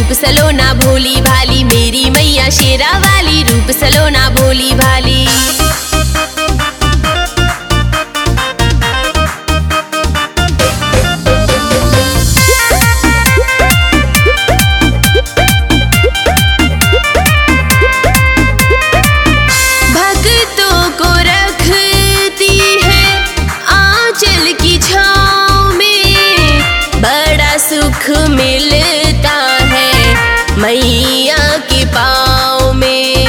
रूप सलोना भोली भाली, मेरी मैया शेरा वाली रूप सलोना भोली भाली। भक्तों को रखती है आंचल की छाँव में, बड़ा सुख मिलता है मैया के पाँव में।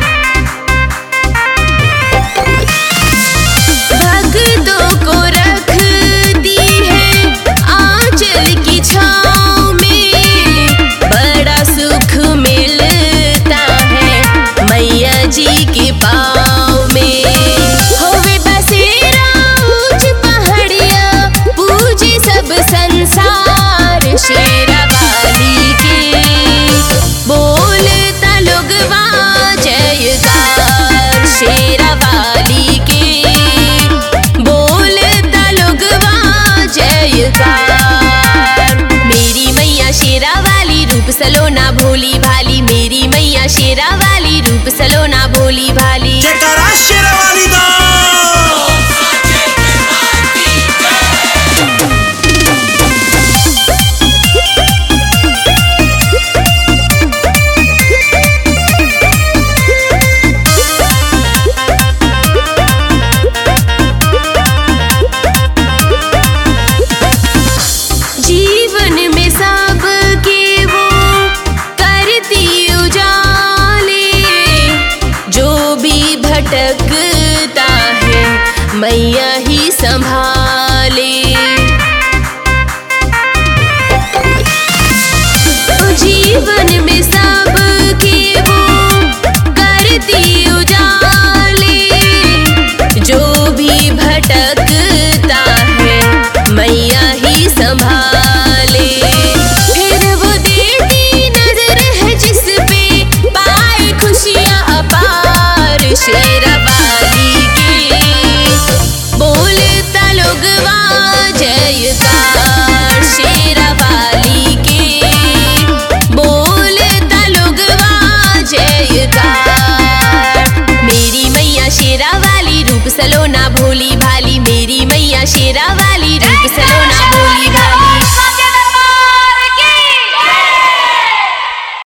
भक्तों को रखती है आंचल की छाँव में, बड़ा सुख मिलता है मैया जी के पाँव में। होवे बसेरा ऊंच पहाड़िया, पूजे सब संसार शेरा वाली के, बोलता लोगवा जयकार शेरा वाली के, बोलता लोगवा जयकार। मेरी मैया शेरा वाली रूप सलोना भोली भाली, मेरी मैया शेरा वाली रूप सलोना भोली भाली। जयकारा शेरावाली दा। जीवन में सबके वो करती उजाले, जो भी भटकता है मैया ही संभाले। जीवन में सबके वो करती उजाले, जो भी भटकता है मैया ही संभाले।